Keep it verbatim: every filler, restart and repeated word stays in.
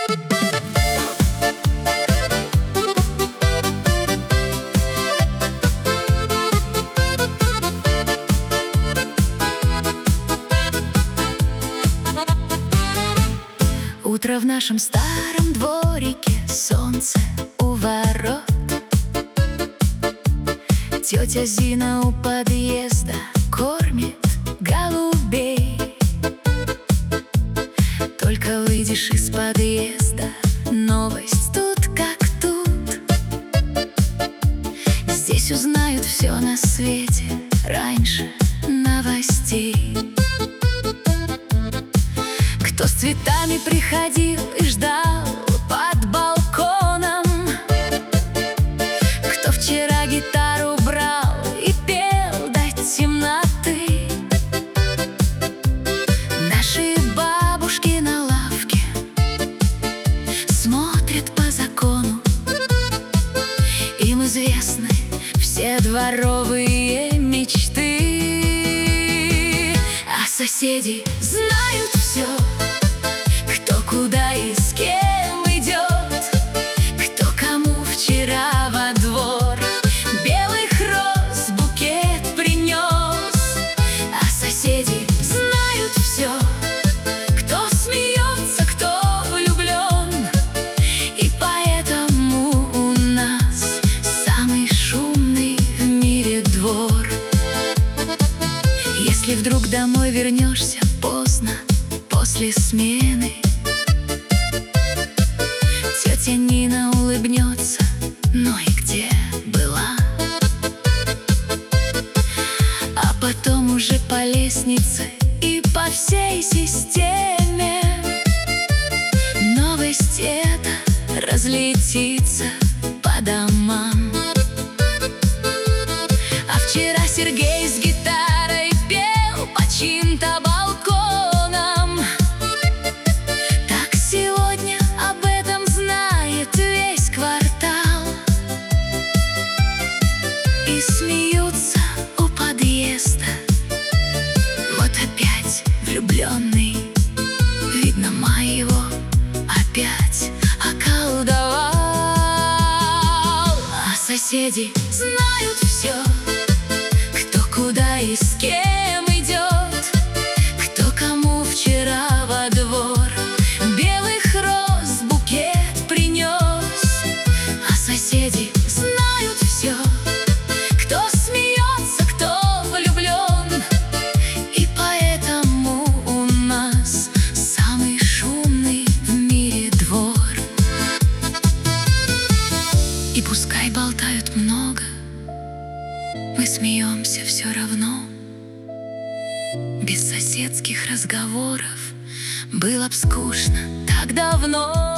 Утро в нашем старом дворике, солнце у ворот. Тетя Зина у подъезда кормит голубей. Только выйдешь из подъезда, новость тут как тут. Здесь узнают все на свете раньше новостей. Кто с цветами приходил и ждал под балконом, кто вчера гитару брал и пел до темноты. Наши бабушки на лавке смотрят по закону. Им известны все дворовые мечты. А соседи знают все, кто куда и с кем идет, кто кому вчера во двор белых роз букет принес. А соседи знают все, кто смеется, кто влюблен. И поэтому у нас самый шумный в мире двор. Если вдруг домой вернешься поздно после смены, тетя Нина улыбнется: ну и где была? А потом уже по лестнице и по всей системе новость эта разлетится по домам. А вчера Сергей с гитарой пел по чьим-то балконам. Так сегодня об этом знает весь квартал. И смеются у подъезда. Вот опять влюбленный, видно, май его опять околдовал. А соседи знают все, кто куда и с кем идет, кто кому вчера во двор белых роз букет принес. А соседи знают все, кто смеется, кто влюблен. И поэтому у нас самый шумный в мире двор. И пускай болтают много, мы смеемся все равно. Без соседских разговоров было б скучно так давно.